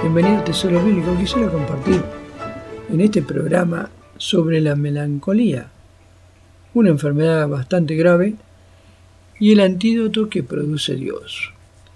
Bienvenido a Tesoro Bíblico. Quisiera compartir en este programa sobre la melancolía, una enfermedad bastante grave, y el antídoto que produce Dios.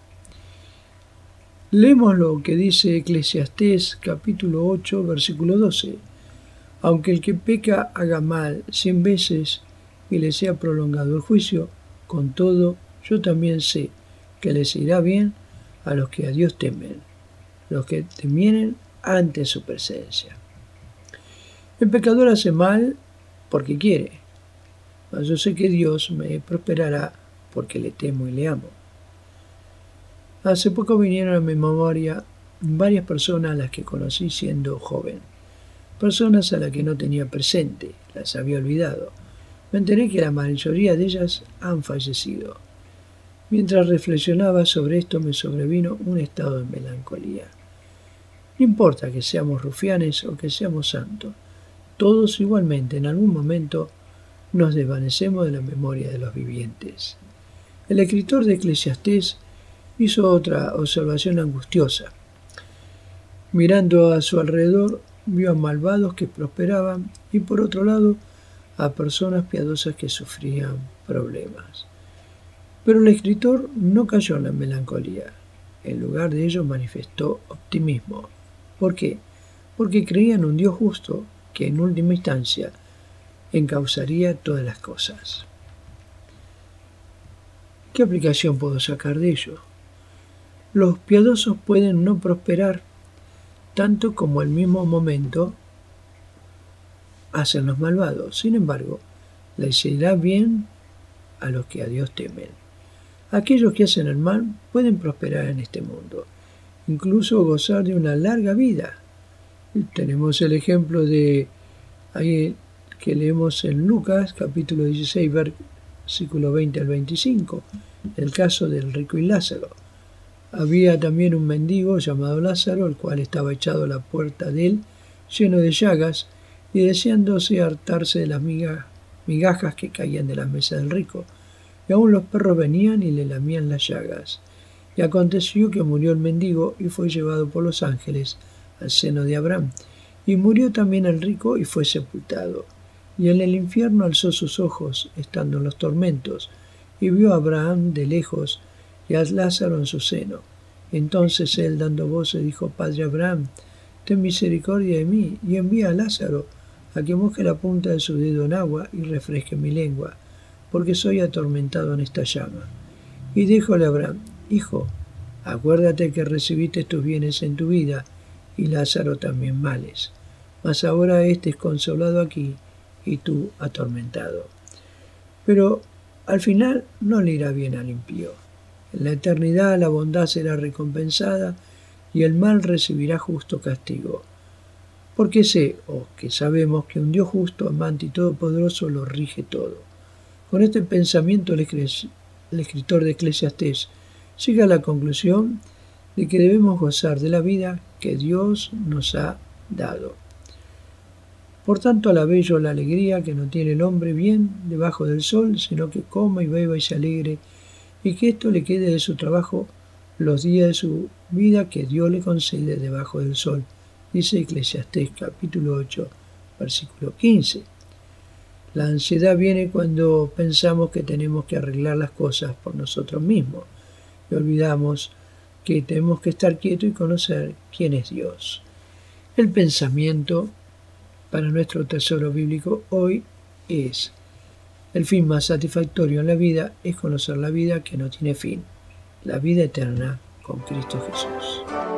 Leemos lo que dice Eclesiastés capítulo 8, versículo 12. Aunque el que peca haga mal 100 veces y le sea prolongado el juicio, con todo yo también sé que les irá bien a los que a Dios temen, los que temieren ante su presencia. El pecador hace mal porque quiere, mas yo sé que Dios me prosperará porque le temo y le amo. Hace poco vinieron a mi memoria varias personas a las que conocí siendo joven, personas a las que no tenía presente, las había olvidado. Me enteré que la mayoría de ellas han fallecido. Mientras reflexionaba sobre esto me sobrevino un estado de melancolía. No importa que seamos rufianes o que seamos santos, todos igualmente en algún momento nos desvanecemos de la memoria de los vivientes. El escritor de Eclesiastés hizo otra observación angustiosa. Mirando a su alrededor, vio a malvados que prosperaban y por otro lado a personas piadosas que sufrían problemas. Pero el escritor no cayó en la melancolía. En lugar de ello manifestó optimismo. ¿Por qué? Porque creía en un Dios justo que en última instancia encauzaría todas las cosas. ¿Qué aplicación puedo sacar de ello? Los piadosos pueden no prosperar tanto como al mismo momento hacen los malvados. Sin embargo, les irá bien a los que a Dios temen. Aquellos que hacen el mal pueden prosperar en este mundo, incluso gozar de una larga vida. Tenemos el ejemplo de ahí que leemos en Lucas capítulo 16, versículo 20 al 25, el caso del rico y Lázaro. Había también un mendigo llamado Lázaro, el cual estaba echado a la puerta de él, lleno de llagas, y deseándose hartarse de las migajas que caían de la mesa del rico. Y aún los perros venían y le lamían las llagas. Y aconteció que murió el mendigo y fue llevado por los ángeles al seno de Abraham. Y murió también el rico y fue sepultado. Y en el infierno alzó sus ojos, estando en los tormentos, y vio a Abraham de lejos y a Lázaro en su seno. Entonces él, dando voces, dijo: Padre Abraham, ten misericordia de mí, y envía a Lázaro a que moje la punta de su dedo en agua y refresque mi lengua, porque soy atormentado en esta llama. Y díjole Abraham: Hijo, acuérdate que recibiste tus bienes en tu vida, y Lázaro también males. Mas ahora éste es consolado aquí, y tú atormentado. Pero al final no le irá bien al impío. En la eternidad la bondad será recompensada, y el mal recibirá justo castigo. Porque sé, o que sabemos, que un Dios justo, amante y todopoderoso lo rige todo. Con este pensamiento el escritor de Eclesiastés llega a la conclusión de que debemos gozar de la vida que Dios nos ha dado. Por tanto, alabé yo la alegría que no tiene el hombre bien debajo del sol, sino que coma y beba y se alegre, y que esto le quede de su trabajo los días de su vida que Dios le concede debajo del sol. Dice Eclesiastés capítulo 8, versículo 15. La ansiedad viene cuando pensamos que tenemos que arreglar las cosas por nosotros mismos y olvidamos que tenemos que estar quietos y conocer quién es Dios. El pensamiento para nuestro tesoro bíblico hoy es: el fin más satisfactorio en la vida es conocer la vida que no tiene fin, la vida eterna con Cristo Jesús.